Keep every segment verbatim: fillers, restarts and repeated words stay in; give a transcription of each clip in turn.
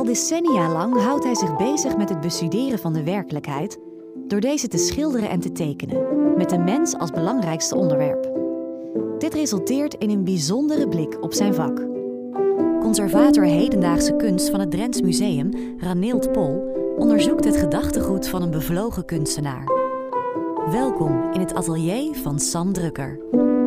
decennia lang houdt hij zich bezig met het bestuderen van de werkelijkheid door deze te schilderen en te tekenen, met de mens als belangrijkste onderwerp. Dit resulteert in een bijzondere blik op zijn vak. Conservator hedendaagse kunst van het Drents Museum, Raneld Pol, onderzoekt het gedachtegoed van een bevlogen kunstenaar. Welkom in het atelier van Sam Drucker.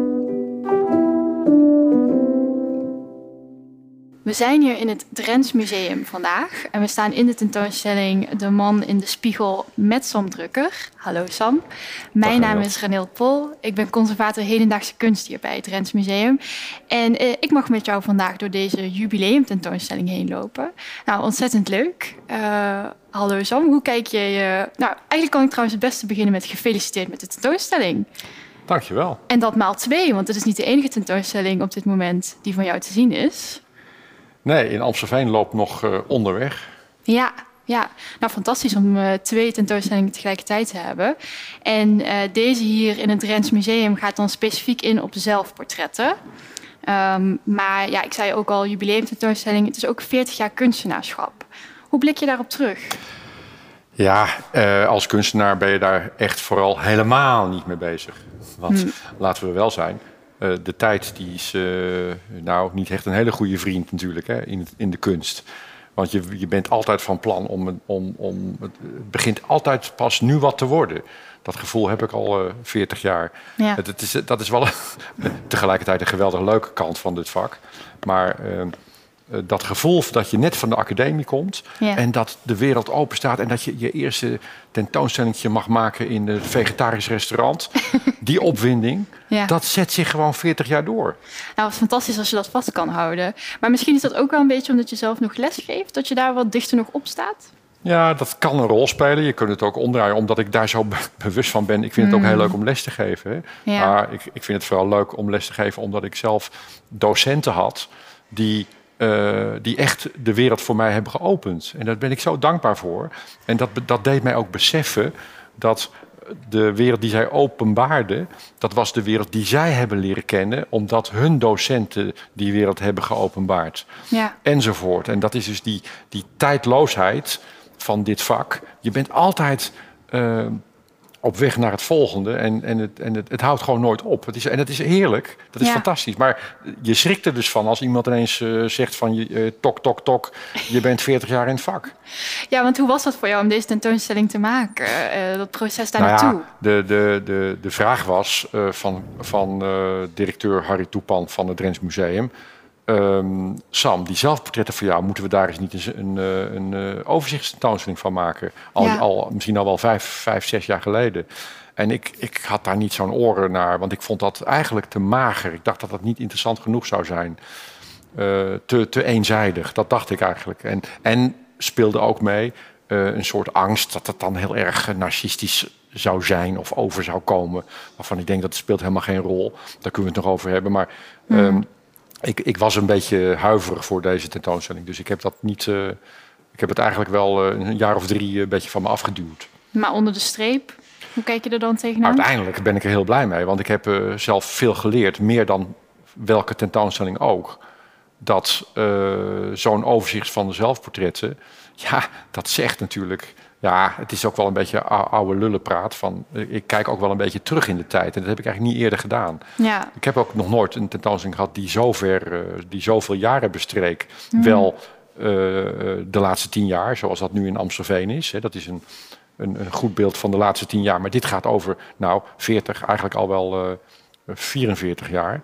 We zijn hier in het Drents Museum vandaag en we staan in de tentoonstelling De Man in de Spiegel met Sam Drucker. Hallo Sam. Mijn naam is Raneld Pol. Ik ben conservator hedendaagse kunst hier bij het Drents Museum. En eh, ik mag met jou vandaag door deze jubileumtentoonstelling heen lopen. Nou, ontzettend leuk. Uh, hallo Sam, hoe kijk je... Uh, nou, eigenlijk kan ik trouwens het beste beginnen met gefeliciteerd met de tentoonstelling. Dankjewel. En dat maal twee, want het is niet de enige tentoonstelling op dit moment die van jou te zien is. Nee, in Amstelveen loopt nog uh, onderweg. Ja, ja, nou fantastisch om uh, twee tentoonstellingen tegelijkertijd te hebben. En uh, deze hier in het Drents Museum gaat dan specifiek in op zelfportretten. Um, maar ja, ik zei ook al, jubileumtentoonstelling, het is ook veertig jaar kunstenaarschap. Hoe blik je daarop terug? Ja, uh, als kunstenaar ben je daar echt vooral helemaal niet mee bezig. Want hmm. laten we wel zijn... Uh, de tijd die is uh, nou niet echt een hele goede vriend natuurlijk hè, in, in de kunst. Want je, je bent altijd van plan om, om, om... Het begint altijd pas nu wat te worden. Dat gevoel heb ik al uh, veertig jaar. Ja. Het, het is, dat is wel een, tegelijkertijd een geweldig leuke kant van dit vak. Maar uh, uh, dat gevoel dat je net van de academie komt... Ja. En dat de wereld open staat... en dat je je eerste tentoonstellingje mag maken in het vegetarisch restaurant... die opwinding... Ja. Dat zet zich gewoon veertig jaar door. Nou, wat fantastisch als je dat vast kan houden. Maar misschien is dat ook wel een beetje omdat je zelf nog les geeft... dat je daar wat dichter nog op staat? Ja, dat kan een rol spelen. Je kunt het ook omdraaien, omdat ik daar zo be- bewust van ben. Ik vind mm. het ook heel leuk om les te geven. Hè? Ja. Maar ik, ik vind het vooral leuk om les te geven... omdat ik zelf docenten had die... Uh, die echt de wereld voor mij hebben geopend. En daar ben ik zo dankbaar voor. En dat, dat deed mij ook beseffen dat de wereld die zij openbaarden... dat was de wereld die zij hebben leren kennen... omdat hun docenten die wereld hebben geopenbaard. Ja. Enzovoort. En dat is dus die, die tijdloosheid van dit vak. Je bent altijd... Uh, op weg naar het volgende en, en, het, en het, het houdt gewoon nooit op. Het is, en het is heerlijk, dat is ja. fantastisch. Maar je schrikt er dus van als iemand ineens uh, zegt van... Uh, tok, tok, tok, je bent veertig jaar in het vak. Ja, want hoe was dat voor jou om deze tentoonstelling te maken? Uh, dat proces daar nou naartoe? Ja, de, de, de, de vraag was uh, van, van uh, directeur Harry Toepan van het Drents Museum... Um, Sam, die zelfportretten voor jou, moeten we daar eens niet een, een, een, een overzichtstentoonstelling van maken? Al, ja. al, misschien al wel vijf, vijf, zes jaar geleden. En ik, ik had daar niet zo'n oren naar, want ik vond dat eigenlijk te mager. Ik dacht dat dat niet interessant genoeg zou zijn. Uh, te, te eenzijdig, dat dacht ik eigenlijk. En, en speelde ook mee uh, een soort angst dat het dan heel erg narcistisch zou zijn of over zou komen. Waarvan ik denk dat het speelt helemaal geen rol. Daar kunnen we het nog over hebben. Maar... Mm. Um, Ik, ik was een beetje huiverig voor deze tentoonstelling. Dus ik heb dat niet. Uh, ik heb het eigenlijk wel uh, een jaar of drie uh, een beetje van me afgeduwd. Maar onder de streep, hoe kijk je er dan tegenaan? Uiteindelijk ben ik er heel blij mee. Want ik heb uh, zelf veel geleerd. Meer dan welke tentoonstelling ook. Dat uh, zo'n overzicht van de zelfportretten. Ja, dat zegt natuurlijk. Ja, het is ook wel een beetje oude lullenpraat. Van, ik kijk ook wel een beetje terug in de tijd. En dat heb ik eigenlijk niet eerder gedaan. Ja. Ik heb ook nog nooit een tentoonstelling gehad die zo ver, uh, die zoveel jaren bestreek. Mm. Wel uh, de laatste tien jaar, zoals dat nu in Amstelveen is. Hè. Dat is een, een, een goed beeld van de laatste tien jaar. Maar dit gaat over, nou, veertig, eigenlijk al wel uh, vierenveertig jaar.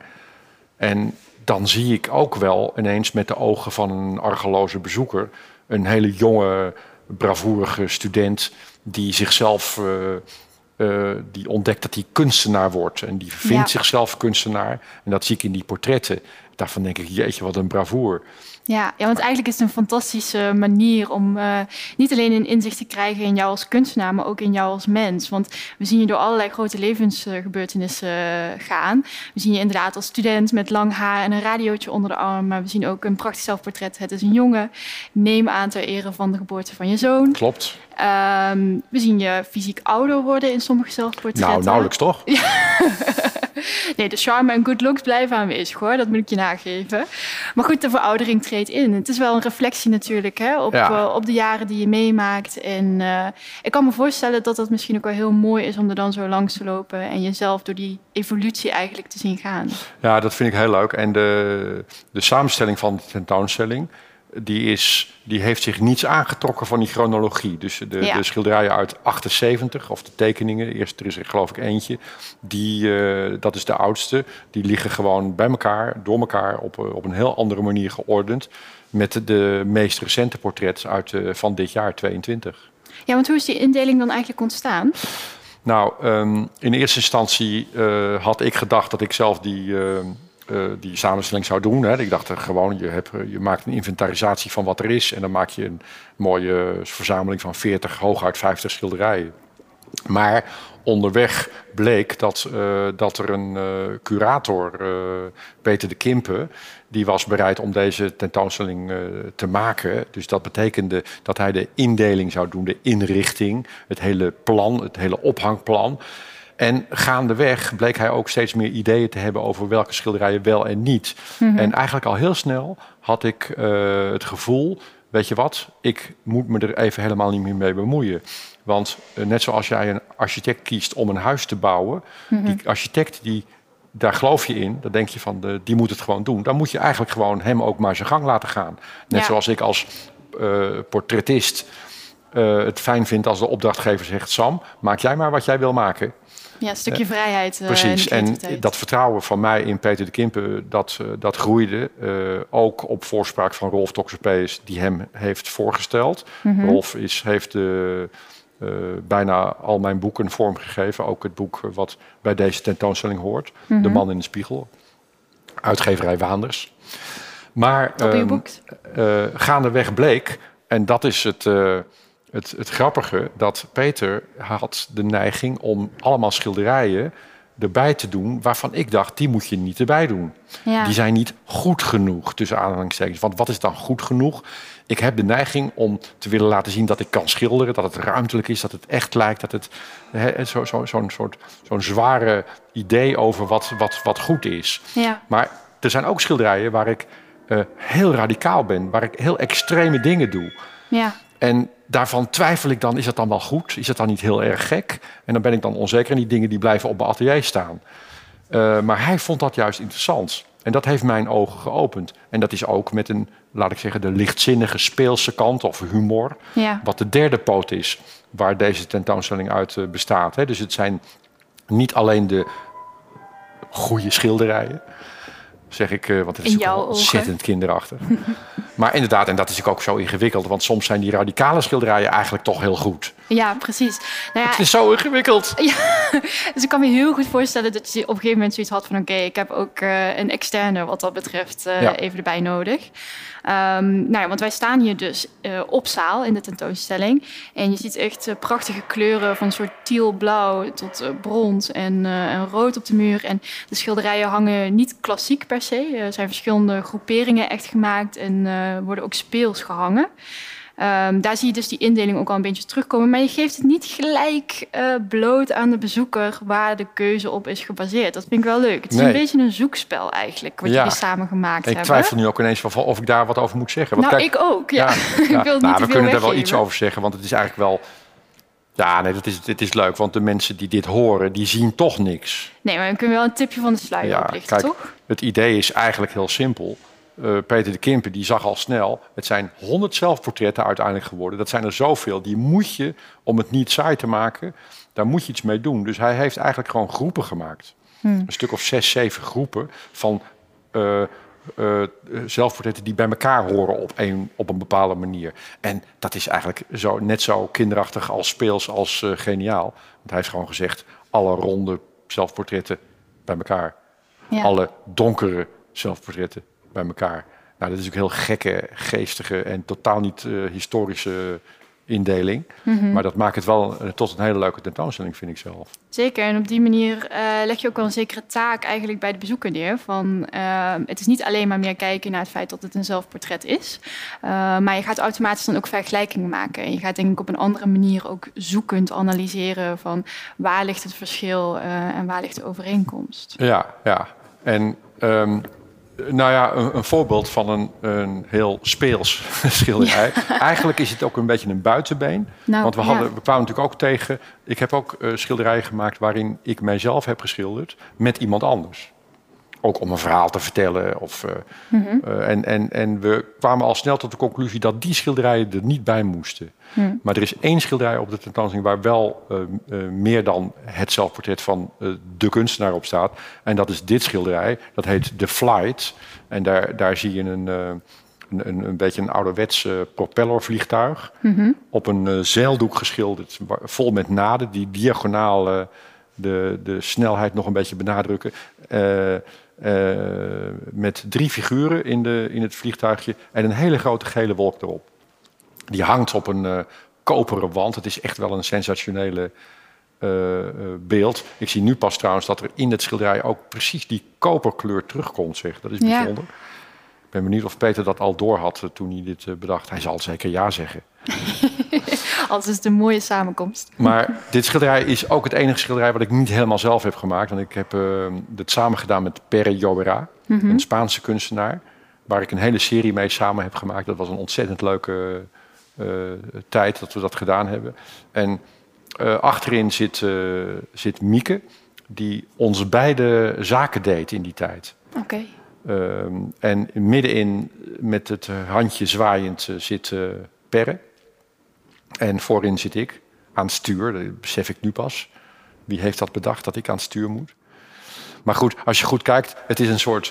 En dan zie ik ook wel ineens met de ogen van een argeloze bezoeker... een hele jonge... bravoerige student die zichzelf uh, uh, die ontdekt dat hij kunstenaar wordt en die vindt ja. zichzelf kunstenaar en dat zie ik in die portretten. Daarvan denk ik, jeetje, wat een bravoer. Ja, ja, want eigenlijk is het een fantastische manier om uh, niet alleen een inzicht te krijgen in jou als kunstenaar, maar ook in jou als mens. Want we zien je door allerlei grote levensgebeurtenissen uh, gaan. We zien je inderdaad als student met lang haar en een radiootje onder de arm. Maar we zien ook een prachtig zelfportret. Het is een jongen. Neem aan ter ere van de geboorte van je zoon. Klopt. Um, we zien je fysiek ouder worden in sommige zelfportretten. Nou, nauwelijks toch? Ja. Nee, de charme en good looks blijven aanwezig, hoor. Dat moet ik je nageven. Maar goed, de veroudering treedt in. Het is wel een reflectie natuurlijk, hè, op, ja. uh, op de jaren die je meemaakt. En uh, ik kan me voorstellen dat dat misschien ook wel heel mooi is om er dan zo langs te lopen en jezelf door die evolutie eigenlijk te zien gaan. Ja, dat vind ik heel leuk. En de, de samenstelling van de tentoonstelling, die, is, die heeft zich niets aangetrokken van die chronologie. Dus de, ja. de schilderijen uit achtenzeventig, of de tekeningen, eerst er is er geloof ik eentje, die, uh, dat is de oudste. Die liggen gewoon bij elkaar, door elkaar, op, op een heel andere manier geordend, met de, de meest recente portrets uit, uh, van dit jaar, tweeëntwintig. Ja, want hoe is die indeling dan eigenlijk ontstaan? Nou, um, in eerste instantie uh, had ik gedacht dat ik zelf die... Uh, Uh, die samenstelling zou doen. Hè. Ik dacht er gewoon, je, hebt, je maakt een inventarisatie van wat er is en dan maak je een mooie verzameling van veertig, hooguit vijftig schilderijen. Maar onderweg bleek dat, uh, dat er een uh, curator, uh, Peter de Kimpe, die was bereid om deze tentoonstelling uh, te maken. Dus dat betekende dat hij de indeling zou doen, de inrichting, het hele plan, het hele ophangplan. En gaandeweg bleek hij ook steeds meer ideeën te hebben over welke schilderijen wel en niet. Mm-hmm. En eigenlijk al heel snel had ik uh, het gevoel, weet je wat, ik moet me er even helemaal niet meer mee bemoeien. Want uh, net zoals jij een architect kiest om een huis te bouwen, mm-hmm. die architect, die, daar geloof je in, dan denk je van, de, die moet het gewoon doen. Dan moet je eigenlijk gewoon hem ook maar zijn gang laten gaan. Net ja. zoals ik als uh, portretist uh, het fijn vind als de opdrachtgever zegt, Sam, maak jij maar wat jij wil maken. Ja, een stukje vrijheid. Uh, Precies, en, en dat vertrouwen van mij in Peter de Kimpe, dat, uh, dat groeide. Uh, ook op voorspraak van Rolf Toxopeus, die hem heeft voorgesteld. Mm-hmm. Rolf is, heeft uh, uh, bijna al mijn boeken vormgegeven. Ook het boek wat bij deze tentoonstelling hoort. Mm-hmm. De Man in de Spiegel. Uitgeverij Waanders. Maar um, uh, gaandeweg bleek, en dat is het... Uh, Het, het grappige, dat Peter had de neiging om allemaal schilderijen erbij te doen waarvan ik dacht, die moet je niet erbij doen. Ja. Die zijn niet goed genoeg, tussen aanhalingstekens. Want wat is dan goed genoeg? Ik heb de neiging om te willen laten zien dat ik kan schilderen, dat het ruimtelijk is, dat het echt lijkt, dat het he, zo, zo, zo'n soort zo'n zware idee over wat, wat, wat goed is. Ja. Maar er zijn ook schilderijen waar ik uh, heel radicaal ben, waar ik heel extreme dingen doe. Ja. En daarvan twijfel ik dan, is dat dan wel goed? Is dat dan niet heel erg gek? En dan ben ik dan onzeker en die dingen die blijven op mijn atelier staan. Uh, maar hij vond dat juist interessant. En dat heeft mijn ogen geopend. En dat is ook met een, laat ik zeggen, de lichtzinnige speelse kant of humor. Ja. Wat de derde poot is waar deze tentoonstelling uit uh, bestaat. Hè. Dus het zijn niet alleen de goede schilderijen, zeg ik, uh, want het is ook ontzettend kinderachtig. Maar inderdaad, en dat is ook zo ingewikkeld, want soms zijn die radicale schilderijen eigenlijk toch heel goed. Ja, precies. Nou ja, het is zo ingewikkeld. Ja, dus ik kan me heel goed voorstellen dat je op een gegeven moment zoiets had van, oké, okay, ik heb ook uh, een externe wat dat betreft uh, ja. even erbij nodig. Um, nou ja, want wij staan hier dus uh, op zaal in de tentoonstelling. En je ziet echt uh, prachtige kleuren van een soort tealblauw tot uh, brons en, uh, en rood op de muur. En de schilderijen hangen niet klassiek per se. Er zijn verschillende groeperingen echt gemaakt en uh, worden ook speels gehangen. Um, daar zie je dus die indeling ook al een beetje terugkomen. Maar je geeft het niet gelijk uh, bloot aan de bezoeker waar de keuze op is gebaseerd. Dat vind ik wel leuk. Het is nee. een beetje een zoekspel eigenlijk, wat ja. jullie samen gemaakt ik hebben. Ik twijfel nu ook ineens van of ik daar wat over moet zeggen. Want nou, kijk, ik ook. Ja. Ja, ja. ik wil nou, niet we kunnen weggeven. daar wel iets over zeggen, want het is eigenlijk wel... Ja, nee, dat is, dit is leuk, want de mensen die dit horen, die zien toch niks. Nee, maar we kunnen wel een tipje van de sluier ja, oplichten, kijk, toch? Het idee is eigenlijk heel simpel. Uh, Peter de Kimpe die zag al snel, het zijn honderd zelfportretten uiteindelijk geworden. Dat zijn er zoveel, die moet je, om het niet saai te maken, daar moet je iets mee doen. Dus hij heeft eigenlijk gewoon groepen gemaakt. Hmm. Een stuk of zes, zeven groepen van uh, uh, zelfportretten die bij elkaar horen op een, op een bepaalde manier. En dat is eigenlijk zo, net zo kinderachtig als speels als uh, geniaal. Want hij heeft gewoon gezegd, alle ronde zelfportretten bij elkaar. Ja. Alle donkere zelfportretten bij elkaar. Nou, dat is ook heel gekke, geestige en totaal niet uh, historische indeling. Mm-hmm. Maar dat maakt het wel uh, tot een hele leuke tentoonstelling, vind ik zelf. Zeker, en op die manier uh, leg je ook wel een zekere taak eigenlijk bij de bezoeker neer. Van, uh, het is niet alleen maar meer kijken naar het feit dat het een zelfportret is. Uh, maar je gaat automatisch dan ook vergelijkingen maken. En je gaat denk ik op een andere manier ook zoekend analyseren van waar ligt het verschil uh, en waar ligt de overeenkomst. Ja, ja. En um, nou ja, een, een voorbeeld van een, een heel speels schilderij. Ja. Eigenlijk is het ook een beetje een buitenbeen. Nou, want we, hadden, ja. we kwamen natuurlijk ook tegen... Ik heb ook uh, schilderijen gemaakt waarin ik mijzelf heb geschilderd met iemand anders. Ook om een verhaal te vertellen. Of, uh, mm-hmm. uh, en, en, en we kwamen al snel tot de conclusie dat die schilderijen er niet bij moesten. Mm. Maar er is één schilderij op de tentoonstelling waar wel uh, uh, meer dan het zelfportret van uh, de kunstenaar op staat. En dat is dit schilderij. Dat heet The Flight. En daar, daar zie je een, uh, een, een, een beetje een ouderwets uh, propellervliegtuig. Mm-hmm. Op een uh, zeildoek geschilderd, vol met naden die diagonaal uh, de, de snelheid nog een beetje benadrukken. Uh, Uh, met drie figuren in, de, in het vliegtuigje en een hele grote gele wolk erop. Die hangt op een uh, koperen wand. Het is echt wel een sensationele uh, uh, beeld. Ik zie nu pas trouwens dat er in het schilderij ook precies die koperkleur terugkomt. Zeg. Dat is bijzonder. Ja. Ik ben benieuwd of Peter dat al door had uh, toen hij dit uh, bedacht. Hij zal zeker ja zeggen. Als is het een mooie samenkomst. Maar dit schilderij is ook het enige schilderij wat ik niet helemaal zelf heb gemaakt. Want ik heb uh, het samen gedaan met Pere Llobera, mm-hmm. een Spaanse kunstenaar, waar ik een hele serie mee samen heb gemaakt. Dat was een ontzettend leuke uh, tijd dat we dat gedaan hebben. En uh, achterin zit, uh, zit Mieke, die ons beide zaken deed in die tijd. Oké. Okay. Uh, en middenin, met het handje zwaaiend, uh, zit uh, Perre. En voorin zit ik aan het stuur. Dat besef ik nu pas. Wie heeft dat bedacht dat ik aan het stuur moet? Maar goed, als je goed kijkt, het is een soort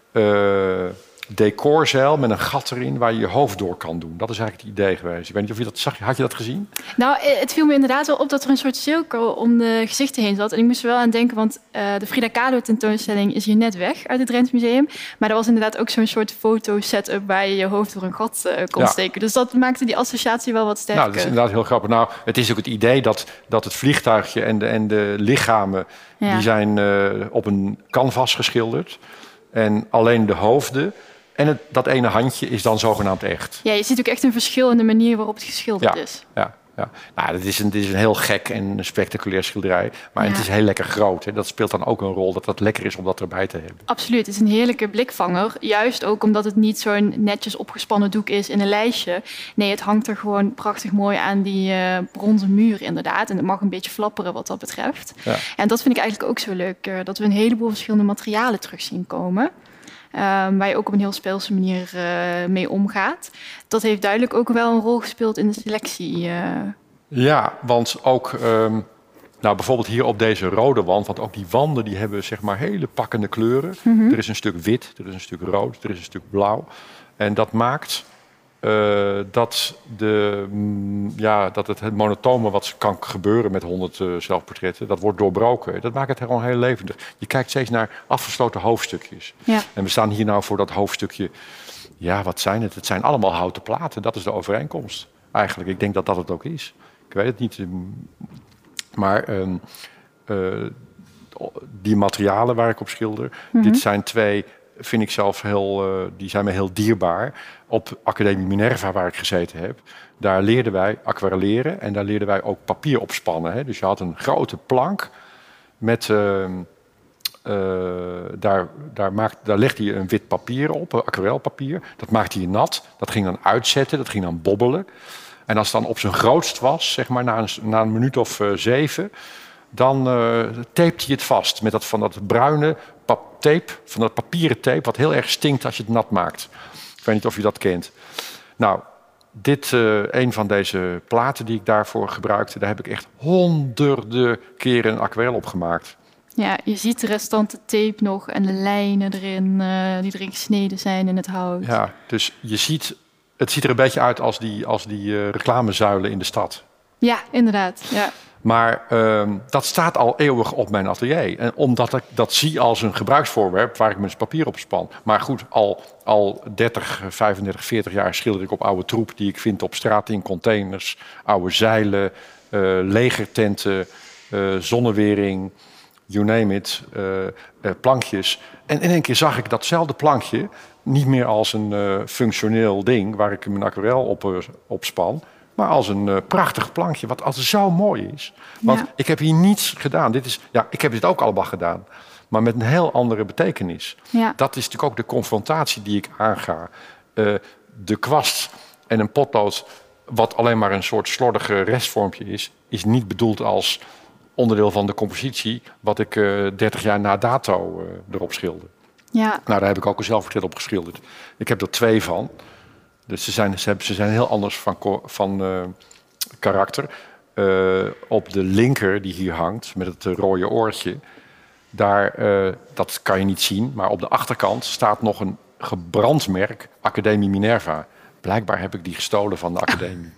uh, decorzeil met een gat erin waar je je hoofd door kan doen. Dat is eigenlijk het idee geweest. Ik weet niet of je dat zag. Had je dat gezien? Nou, het viel me inderdaad wel op dat er een soort cirkel om de gezichten heen zat. En ik moest er wel aan denken, want uh, de Frida Kahlo tentoonstelling is hier net weg uit het Drents Museum. Maar er was inderdaad ook zo'n soort foto-setup waar je je hoofd door een gat uh, kon ja. steken. Dus dat maakte die associatie wel wat sterker. Nou, dat is inderdaad heel grappig. Nou, het is ook het idee dat, dat het vliegtuigje en de, en de lichamen, ja. die zijn uh, op een canvas geschilderd. En alleen de hoofden en het, dat ene handje is dan zogenaamd echt. Ja, je ziet ook echt een verschil in de manier waarop het geschilderd ja, is. Ja, ja. Nou, dit is, een, dit is een heel gek en een spectaculair schilderij. Maar ja. het is heel lekker groot. Hè. Dat speelt dan ook een rol dat het lekker is om dat erbij te hebben. Absoluut, het is een heerlijke blikvanger. Juist ook omdat het niet zo'n netjes opgespannen doek is in een lijstje. Nee, het hangt er gewoon prachtig mooi aan die uh, bronzen muur inderdaad. En het mag een beetje flapperen wat dat betreft. Ja. En dat vind ik eigenlijk ook zo leuk. Uh, dat we een heleboel verschillende materialen terug zien komen. Um, waar je ook op een heel speelse manier uh, mee omgaat. Dat heeft duidelijk ook wel een rol gespeeld in de selectie. Uh. Ja, want ook um, nou, bijvoorbeeld hier op deze rode wand, want ook die wanden die hebben zeg maar hele pakkende kleuren. Mm-hmm. Er is een stuk wit, er is een stuk rood, er is een stuk blauw. En dat maakt uh, dat, de, mm, ja, dat het monotone wat kan gebeuren met honderd uh, zelfportretten, dat wordt doorbroken. Dat maakt het gewoon heel levendig. Je kijkt steeds naar afgesloten hoofdstukjes. Ja. En we staan hier nou voor dat hoofdstukje. Ja, wat zijn het? Het zijn allemaal houten platen. Dat is de overeenkomst eigenlijk. Ik denk dat dat het ook is. Ik weet het niet. Maar um, uh, die materialen waar ik op schilder, mm-hmm. dit zijn twee, vind ik zelf heel, uh, die zijn me heel dierbaar. Op Academie Minerva, waar ik gezeten heb, daar leerden wij aquarelleren en daar leerden wij ook papier opspannen. Hè. Dus je had een grote plank met, uh, uh, daar, daar, maakt, daar legde je een wit papier op, aquarelpapier. Dat maakte je nat, dat ging dan uitzetten, dat ging dan bobbelen. En als het dan op zijn grootst was, zeg maar na een, na een minuut of uh, zeven, dan uh, tapte je het vast met dat, van dat bruine pap- tape, van dat papieren tape, wat heel erg stinkt als je het nat maakt. Ik weet niet of je dat kent. Nou, dit, uh, een van deze platen die ik daarvoor gebruikte, daar heb ik echt honderden keren een aquarel op gemaakt. Ja, je ziet de restante tape nog en de lijnen erin, uh, die erin gesneden zijn in het hout. Ja, dus je ziet, het ziet er een beetje uit als die, als die uh, reclamezuilen in de stad. Ja, inderdaad. Ja. Maar uh, dat staat al eeuwig op mijn atelier. En omdat ik dat zie als een gebruiksvoorwerp waar ik mijn papier op span. Maar goed, al, al dertig, vijfendertig, veertig jaar schilder ik op oude troep die ik vind op straat in containers. Oude zeilen, uh, legertenten, uh, zonnewering, you name it, uh, uh, plankjes. En in één keer zag ik datzelfde plankje niet meer als een uh, functioneel ding waar ik mijn aquarel op, uh, op span. Maar als een uh, prachtig plankje, wat altijd zo mooi is. Want ja. ik heb hier niets gedaan. Dit is, ja, ik heb dit ook allemaal gedaan. Maar met een heel andere betekenis. Ja. Dat is natuurlijk ook de confrontatie die ik aanga. Uh, de kwast en een potlood, wat alleen maar een soort slordige restvormpje is, is niet bedoeld als onderdeel van de compositie, wat ik uh, dertig jaar na dato uh, erop schilder. Ja. Nou, daar heb ik ook een zelfportret op geschilderd. Ik heb er twee van. Dus ze zijn, ze, hebben, ze zijn heel anders van, van uh, karakter. Uh, op de linker die hier hangt, met het uh, rode oortje, daar, uh, dat kan je niet zien, maar op de achterkant staat nog een gebrandmerk Academie Minerva. Blijkbaar heb ik die gestolen van de academie.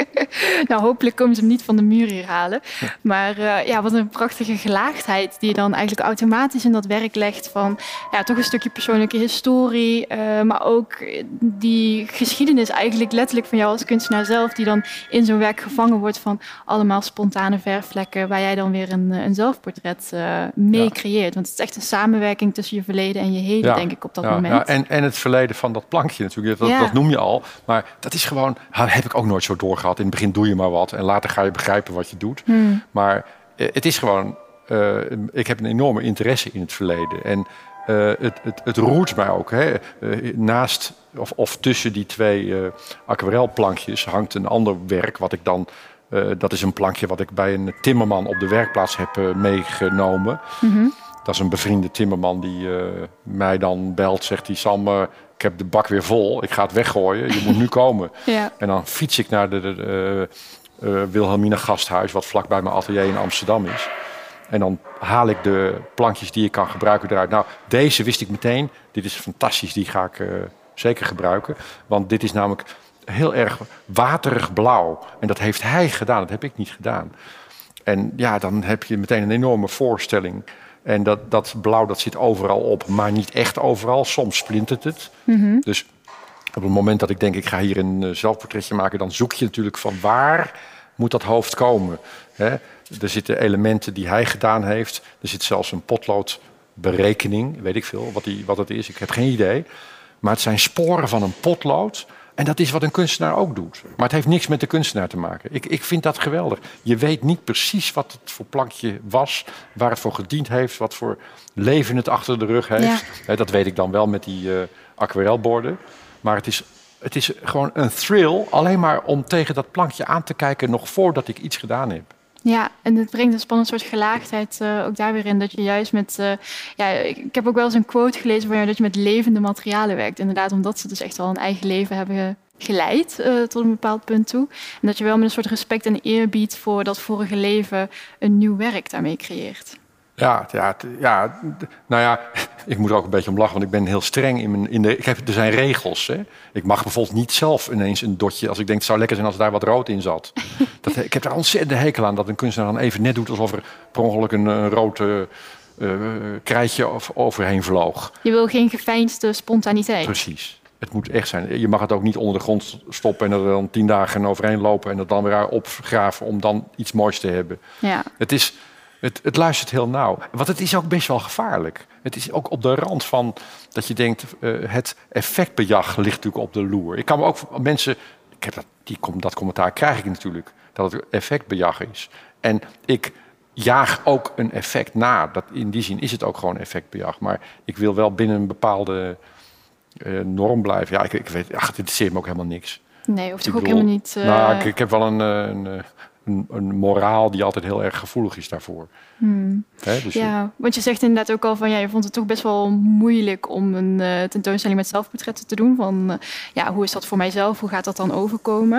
Nou, hopelijk komen ze hem niet van de muur hier halen. Maar uh, ja, wat een prachtige gelaagdheid die je dan eigenlijk automatisch in dat werk legt van ja, toch een stukje persoonlijke historie, uh, maar ook die geschiedenis eigenlijk letterlijk van jou als kunstenaar zelf, die dan in zo'n werk gevangen wordt van allemaal spontane verfvlekken, waar jij dan weer een, een zelfportret uh, mee ja. creëert. Want het is echt een samenwerking tussen je verleden en je heden, ja. denk ik, op dat ja, moment. Ja, en, en het verleden van dat plankje natuurlijk, dat, ja. dat noem je al. Maar dat is gewoon, heb ik ook nooit zo doorgehad. In het begin doe je maar wat en later ga je begrijpen wat je doet. Hmm. Maar uh, het is gewoon, uh, ik heb een enorme interesse in het verleden. En uh, het, het, het roert mij ook. Hè. Uh, naast of, of tussen die twee uh, aquarelplankjes hangt een ander werk wat ik dan, uh, dat is een plankje wat ik bij een timmerman op de werkplaats heb uh, meegenomen. Mm-hmm. Dat is een bevriende timmerman die uh, mij dan belt, zegt hij, Sam, uh, ik heb de bak weer vol, ik ga het weggooien, je moet nu komen. Ja. En dan fiets ik naar de, de, de uh, Wilhelmina Gasthuis, wat vlakbij mijn atelier in Amsterdam is. En dan haal ik de plankjes die ik kan gebruiken eruit. Nou, deze wist ik meteen, dit is fantastisch, die ga ik uh, zeker gebruiken. Want dit is namelijk heel erg waterig blauw. En dat heeft hij gedaan, dat heb ik niet gedaan. En ja, dan heb je meteen een enorme voorstelling. En dat, dat blauw dat zit overal op, maar niet echt overal. Soms splintert het. Mm-hmm. Dus op het moment dat ik denk, ik ga hier een uh, zelfportretje maken, dan zoek je natuurlijk van waar moet dat hoofd komen. Hè? Er zitten elementen die hij gedaan heeft. Er zit zelfs een potloodberekening, weet ik veel wat, die, wat het is. Ik heb geen idee. Maar het zijn sporen van een potlood. En dat is wat een kunstenaar ook doet. Maar het heeft niks met de kunstenaar te maken. Ik, ik vind dat geweldig. Je weet niet precies wat het voor plankje was, waar het voor gediend heeft, wat voor leven het achter de rug heeft. Ja. Dat weet ik dan wel met die uh, aquarelborden. Maar het is, het is gewoon een thrill, alleen maar om tegen dat plankje aan te kijken nog voordat ik iets gedaan heb. Ja, en het brengt een spannend soort gelaagdheid uh, ook daar weer in. Dat je juist met... Uh, ja, ik heb ook wel eens een quote gelezen van jou dat je met levende materialen werkt. Inderdaad, omdat ze dus echt wel een eigen leven hebben geleid uh, tot een bepaald punt toe. En dat je wel met een soort respect en eerbied voor dat vorige leven een nieuw werk daarmee creëert. Ja, ja, ja, nou ja, ik moet er ook een beetje om lachen, want ik ben heel streng in mijn... In de, ik heb, er zijn regels, hè. Ik mag bijvoorbeeld niet zelf ineens een dotje, als ik denk het zou lekker zijn als daar wat rood in zat. Dat, ik heb daar ontzettend hekel aan, dat een kunstenaar dan even net doet alsof er per ongeluk een, een rood uh, uh, krijtje overheen vloog. Je wil geen geveinsde spontaniteit. Precies. Het moet echt zijn. Je mag het ook niet onder de grond stoppen en er dan tien dagen overheen lopen en het dan weer opgraven om dan iets moois te hebben. Ja. Het is... Het, het luistert heel nauw. Want het is ook best wel gevaarlijk. Het is ook op de rand van dat je denkt, uh, het effectbejag ligt natuurlijk op de loer. Ik kan me ook mensen, ik heb dat, die, dat commentaar krijg ik natuurlijk, dat het effectbejag is. En ik jaag ook een effect na. Dat, in die zin is het ook gewoon effectbejag. Maar ik wil wel binnen een bepaalde uh, norm blijven. Ja, ik, ik weet, ach, het interesseert me ook helemaal niks. Nee, hoeft toch ook helemaal niet... Uh... Nou, ik, ik heb wel een... een, een Een, een moraal die altijd heel erg gevoelig is daarvoor. Hmm. He, dus ja, je... want je zegt inderdaad ook al van... ja, je vond het toch best wel moeilijk om een uh, tentoonstelling met zelfportretten te doen. Van, uh, ja, hoe is dat voor mijzelf? Hoe gaat dat dan overkomen?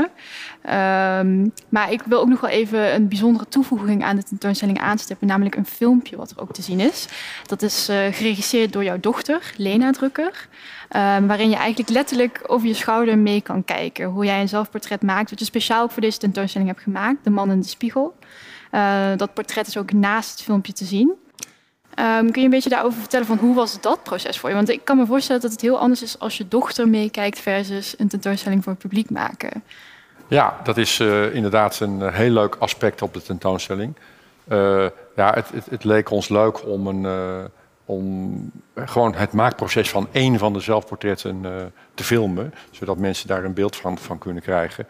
Um, maar ik wil ook nog wel even een bijzondere toevoeging aan de tentoonstelling aanstippen. Namelijk een filmpje wat er ook te zien is. Dat is uh, geregisseerd door jouw dochter, Lena Drucker. Um, waarin je eigenlijk letterlijk over je schouder mee kan kijken. Hoe jij een zelfportret maakt, wat je speciaal ook voor deze tentoonstelling hebt gemaakt. De man in de spiegel. Uh, dat portret is ook naast het filmpje te zien. Um, kun je een beetje daarover vertellen van hoe was dat proces voor je? Want ik kan me voorstellen dat het heel anders is als je dochter meekijkt versus een tentoonstelling voor het publiek maken. Ja, dat is uh, inderdaad een heel leuk aspect op de tentoonstelling. Uh, ja, het, het, het leek ons leuk om, een, uh, om gewoon het maakproces van één van de zelfportretten uh, te filmen, zodat mensen daar een beeld van, van kunnen krijgen.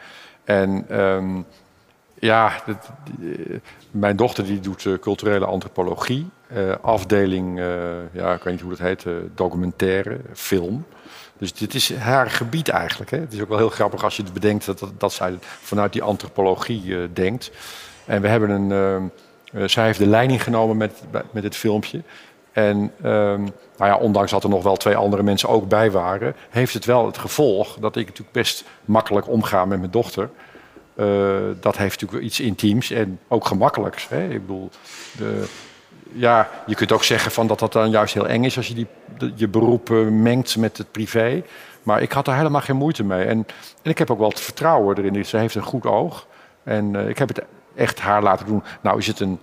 En um, ja, dat, uh, mijn dochter die doet uh, culturele antropologie, uh, afdeling, uh, ja, ik weet niet hoe dat heet, uh, documentaire, film. Dus dit is haar gebied eigenlijk. Hè. Het is ook wel heel grappig als je het bedenkt dat, dat, dat zij vanuit die antropologie uh, denkt. En we hebben een, uh, uh, zij heeft de leiding genomen met, met het filmpje. En um, nou ja, ondanks dat er nog wel twee andere mensen ook bij waren, heeft het wel het gevolg dat ik natuurlijk best makkelijk omga met mijn dochter. Uh, dat heeft natuurlijk iets intiems en ook gemakkelijks. Hè. Ik bedoel, de, ja, je kunt ook zeggen van dat dat dan juist heel eng is als je die, de, je beroep uh, mengt met het privé. Maar ik had er helemaal geen moeite mee. En, en ik heb ook wel het vertrouwen erin. Ze heeft een goed oog. En uh, ik heb het echt haar laten doen. Nou is het een,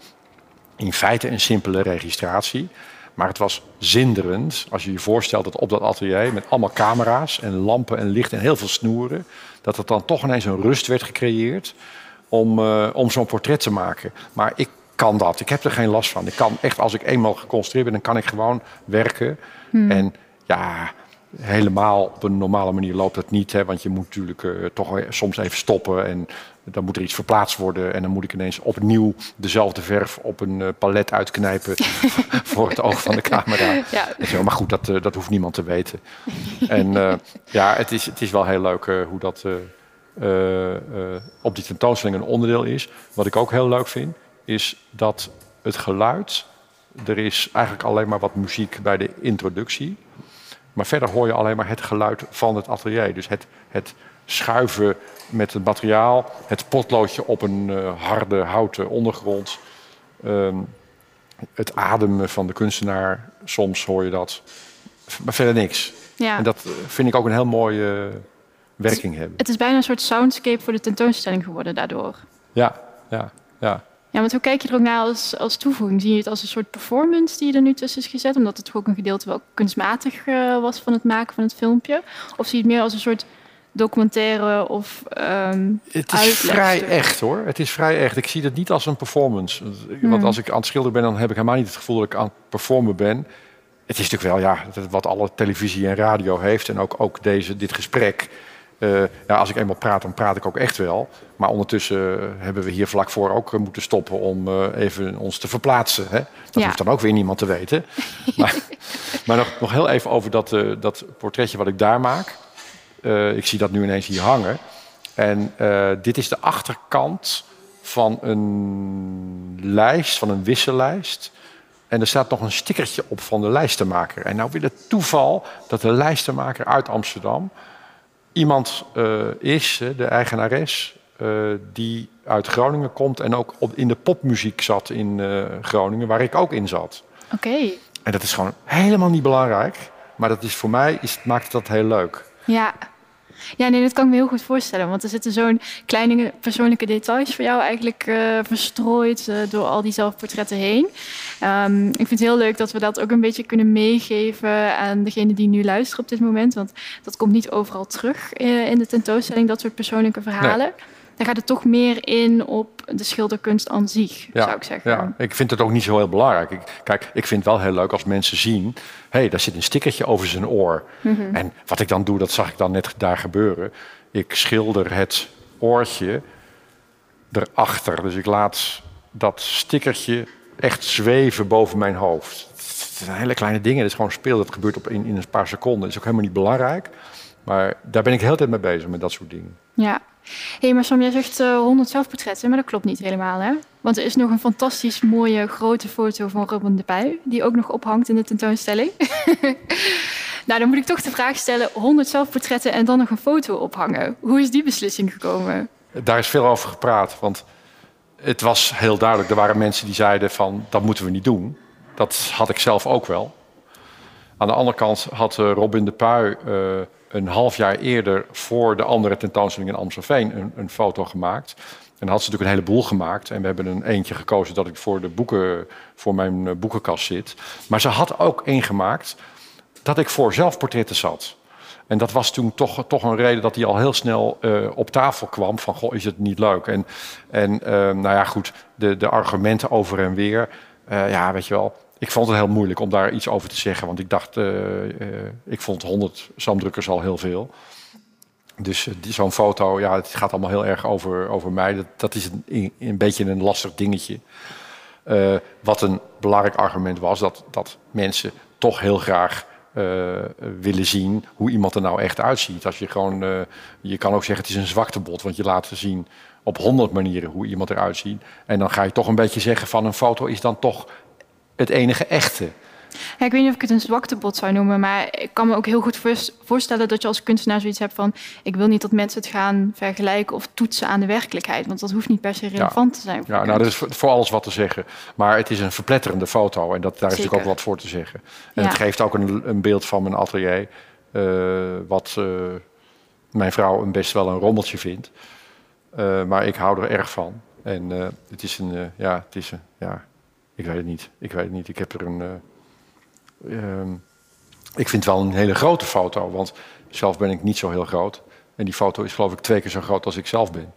in feite een simpele registratie. Maar het was zinderend als je je voorstelt dat op dat atelier met allemaal camera's en lampen en licht en heel veel snoeren, dat er dan toch ineens een rust werd gecreëerd om, uh, om zo'n portret te maken. Maar ik kan dat. Ik heb er geen last van. Ik kan echt, als ik eenmaal geconcentreerd ben, dan kan ik gewoon werken. Hmm. En ja, helemaal op een normale manier loopt dat niet. Hè, want je moet natuurlijk uh, toch soms even stoppen en dan moet er iets verplaatst worden. En dan moet ik ineens opnieuw dezelfde verf op een uh, palet uitknijpen voor het oog van de camera. Ja. Zo, maar goed, dat, uh, dat hoeft niemand te weten. En uh, ja, het is, het is wel heel leuk uh, hoe dat uh, uh, uh, op die tentoonstelling een onderdeel is. Wat ik ook heel leuk vind, is dat het geluid, er is eigenlijk alleen maar wat muziek bij de introductie. Maar verder hoor je alleen maar het geluid van het atelier. Dus het, het schuiven met het materiaal, het potloodje op een uh, harde houten ondergrond. Um, het ademen van de kunstenaar, soms hoor je dat. Maar verder niks. Ja. En dat vind ik ook een heel mooie uh, werking hebben. Het is bijna een soort soundscape voor de tentoonstelling geworden daardoor. Ja, ja, ja. Ja, want hoe kijk je er ook naar als, als toevoeging? Zie je het als een soort performance die er nu tussen is gezet? Omdat het ook een gedeelte wel kunstmatig uh, was van het maken van het filmpje? Of zie je het meer als een soort documentaire of um, Het is vrij echt hoor. Het is vrij echt. Ik zie het niet als een performance. Hmm. Want als ik aan het schilderen ben, dan heb ik helemaal niet het gevoel dat ik aan het performen ben. Het is natuurlijk wel ja, wat alle televisie en radio heeft. En ook, ook deze, dit gesprek. Uh, ja, als ik eenmaal praat, dan praat ik ook echt wel. Maar ondertussen uh, hebben we hier vlak voor ook uh, moeten stoppen om uh, even ons te verplaatsen. Hè? Dat ja. hoeft dan ook weer niemand te weten. maar maar nog, nog heel even over dat, uh, dat portretje wat ik daar maak. Uh, ik zie dat nu ineens hier hangen. En uh, dit is de achterkant van een lijst, van een wissellijst. En er staat nog een stickertje op van de lijstenmaker. En nou wil het toeval dat de lijstenmaker uit Amsterdam iemand uh, is, de eigenares, uh, die uit Groningen komt en ook op, in de popmuziek zat in uh, Groningen, waar ik ook in zat. Oké. Okay. En dat is gewoon helemaal niet belangrijk, maar dat is voor mij is, maakt dat heel leuk. Ja. Ja, nee, dat kan ik me heel goed voorstellen. Want er zitten zo'n kleine persoonlijke details voor jou eigenlijk uh, verstrooid uh, door al die zelfportretten heen. Um, ik vind het heel leuk dat we dat ook een beetje kunnen meegeven aan degene die nu luisteren op dit moment. Want dat komt niet overal terug uh, in de tentoonstelling, dat soort persoonlijke verhalen. Nee. Dan gaat het toch meer in op de schilderkunst aan zich, ja, zou ik zeggen. Ja, ik vind het ook niet zo heel belangrijk. Ik, kijk, ik vind het wel heel leuk als mensen zien, hé, hey, daar zit een stickertje over zijn oor. Mm-hmm. En wat ik dan doe, dat zag ik dan net daar gebeuren. Ik schilder het oortje erachter. Dus ik laat dat stickertje echt zweven boven mijn hoofd. Het zijn hele kleine dingen. Het is gewoon speel. Dat gebeurt op in, in een paar seconden. Dat is ook helemaal niet belangrijk. Maar daar ben ik de hele tijd mee bezig, met dat soort dingen. Ja. Hé, hey, maar Sam, jij zegt uh, honderd zelfportretten, maar dat klopt niet helemaal, hè? Want er is nog een fantastisch mooie grote foto van Robin de Puy, die ook nog ophangt in de tentoonstelling. Nou, dan moet ik toch de vraag stellen, honderd zelfportretten en dan nog een foto ophangen. Hoe is die beslissing gekomen? Daar is veel over gepraat, want het was heel duidelijk. Er waren mensen die zeiden van, dat moeten we niet doen. Dat had ik zelf ook wel. Aan de andere kant had uh, Robin de Puy uh, een half jaar eerder voor de andere tentoonstelling in Amstelveen een, een foto gemaakt. En dan had ze natuurlijk een heleboel gemaakt. En we hebben een eentje gekozen dat ik voor, de boeken, voor mijn boekenkast zit. Maar ze had ook één gemaakt dat ik voor zelfportretten zat. En dat was toen toch, toch een reden dat die al heel snel uh, op tafel kwam. Van, goh, is het niet leuk? En, en uh, nou ja, goed, de, de argumenten over en weer. Uh, ja, weet je wel. Ik vond het heel moeilijk om daar iets over te zeggen. Want ik dacht, uh, uh, ik vond honderd Samdrukkers al heel veel. Dus uh, zo'n foto, ja, het gaat allemaal heel erg over, over mij. Dat, dat is een, een beetje een lastig dingetje. Uh, wat een belangrijk argument was, dat, dat mensen toch heel graag uh, willen zien hoe iemand er nou echt uitziet. Als je gewoon, uh, je kan ook zeggen het is een zwaktebod, want je laat zien op honderd manieren hoe iemand eruit ziet. En dan ga je toch een beetje zeggen van een foto is dan toch het enige echte. Ja, ik weet niet of ik het een zwaktebod zou noemen, maar ik kan me ook heel goed voorstellen dat je als kunstenaar zoiets hebt van ik wil niet dat mensen het gaan vergelijken of toetsen aan de werkelijkheid, want dat hoeft niet per se relevant ja. te zijn. Voor ja, nou, dat is voor alles wat te zeggen. Maar het is een verpletterende foto en dat, daar is Zeker. natuurlijk ook wat voor te zeggen. En ja. het geeft ook een, een beeld van mijn atelier, uh, wat uh, mijn vrouw een best wel een rommeltje vindt. Uh, maar ik hou er erg van. En uh, het is een, uh, ja, het is een, ja, ik weet het niet. Ik weet het niet. Ik heb er een... Uh, Um, ik vind het wel een hele grote foto, want zelf ben ik niet zo heel groot. En die foto is geloof ik twee keer zo groot als ik zelf ben.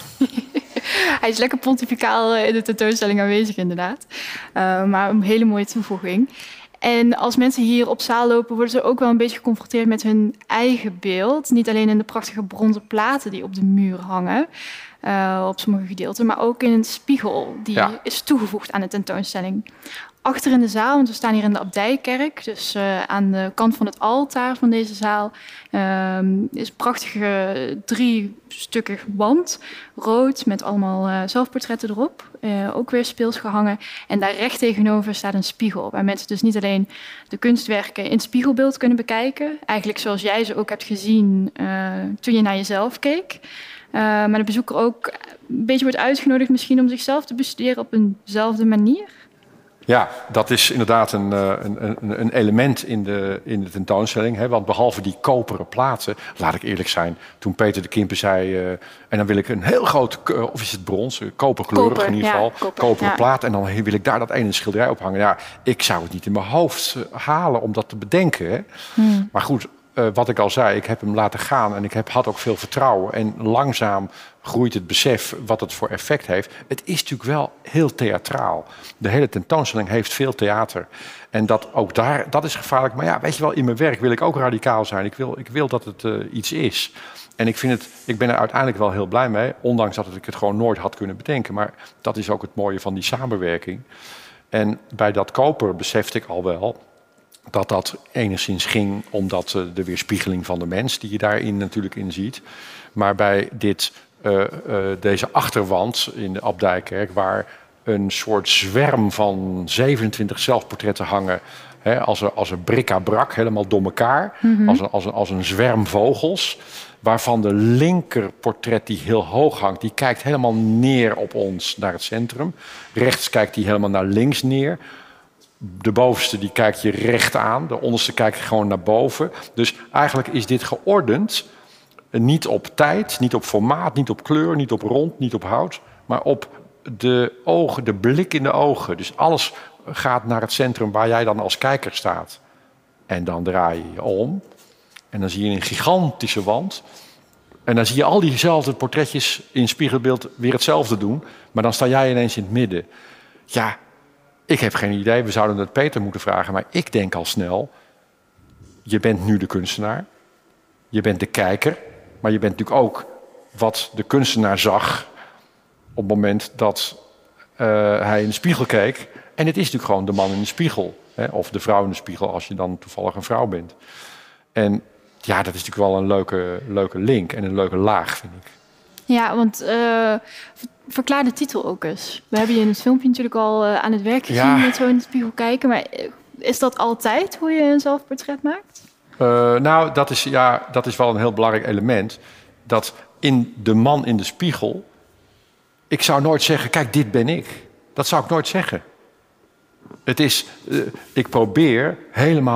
Hij is lekker pontificaal in de tentoonstelling aanwezig inderdaad. Uh, maar een hele mooie toevoeging. En als mensen hier op zaal lopen, worden ze ook wel een beetje geconfronteerd met hun eigen beeld. Niet alleen in de prachtige bronzen platen die op de muur hangen, uh, op sommige gedeelten, maar ook in een spiegel die ja. is toegevoegd aan de tentoonstelling. Achter in de zaal, want we staan hier in de Abdijkerk, dus uh, aan de kant van het altaar van deze zaal, uh, is een prachtige driestukkig wand, rood met allemaal uh, zelfportretten erop, uh, ook weer speels gehangen. En daar recht tegenover staat een spiegel, waar mensen dus niet alleen de kunstwerken in het spiegelbeeld kunnen bekijken, eigenlijk zoals jij ze ook hebt gezien uh, toen je naar jezelf keek. Uh, maar de bezoeker ook een beetje wordt uitgenodigd misschien om zichzelf te bestuderen op eenzelfde manier. Ja, dat is inderdaad een, een, een, een element in de, in de tentoonstelling. Hè? Want behalve die koperen platen, laat ik eerlijk zijn, toen Peter de Kimpen zei, uh, en dan wil ik een heel groot, of is het brons, koperkleurig Koper, in ieder geval, ja, koper, koperen ja. plaat. En dan wil ik daar dat ene schilderij ophangen. Ja, ik zou het niet in mijn hoofd halen om dat te bedenken. Hè? Hmm. Maar goed, uh, wat ik al zei, ik heb hem laten gaan en ik heb, had ook veel vertrouwen. En langzaam groeit het besef wat het voor effect heeft. Het is natuurlijk wel heel theatraal. De hele tentoonstelling heeft veel theater. En dat ook daar, dat is gevaarlijk. Maar ja, weet je wel, in mijn werk wil ik ook radicaal zijn. Ik wil, ik wil dat het uh, iets is. En ik, vind het, ik ben er uiteindelijk wel heel blij mee. Ondanks dat ik het gewoon nooit had kunnen bedenken. Maar dat is ook het mooie van die samenwerking. En bij dat koper besefte ik al wel dat dat enigszins ging omdat uh, de weerspiegeling van de mens die je daarin natuurlijk in ziet. Maar bij dit... Uh, uh, deze achterwand in de Abdijkerk, waar een soort zwerm van zevenentwintig zelfportretten hangen, hè, als een, als een bric-à-brac, helemaal door elkaar, mm-hmm. als, een, als, een, als een zwerm vogels, waarvan de linkerportret die heel hoog hangt, die kijkt helemaal neer op ons, naar het centrum. Rechts kijkt die helemaal naar links neer. De bovenste die kijkt je recht aan, de onderste kijkt gewoon naar boven. Dus eigenlijk is dit geordend. Niet op tijd, niet op formaat, niet op kleur, niet op rond, niet op hout, maar op de ogen, de blik in de ogen. Dus alles gaat naar het centrum waar jij dan als kijker staat. En dan draai je je om en dan zie je een gigantische wand. En dan zie je al diezelfde portretjes in spiegelbeeld weer hetzelfde doen, maar dan sta jij ineens in het midden. Ja, ik heb geen idee, we zouden het Peter moeten vragen, maar ik denk al snel, je bent nu de kunstenaar, je bent de kijker. Maar je bent natuurlijk ook wat de kunstenaar zag op het moment dat uh, hij in de spiegel keek. En het is natuurlijk gewoon de man in de spiegel. Hè? Of de vrouw in de spiegel als je dan toevallig een vrouw bent. En ja, dat is natuurlijk wel een leuke, leuke link en een leuke laag, vind ik. Ja, want uh, verklaar de titel ook eens. We hebben je in het filmpje natuurlijk al uh, aan het werk gezien ja. met zo in de spiegel kijken. Maar is dat altijd hoe je een zelfportret maakt? Uh, nou, dat is, ja, dat is wel een heel belangrijk element. Dat in de man in de spiegel... Ik zou nooit zeggen, kijk, dit ben ik. Dat zou ik nooit zeggen. Het is, uh, ik probeer helemaal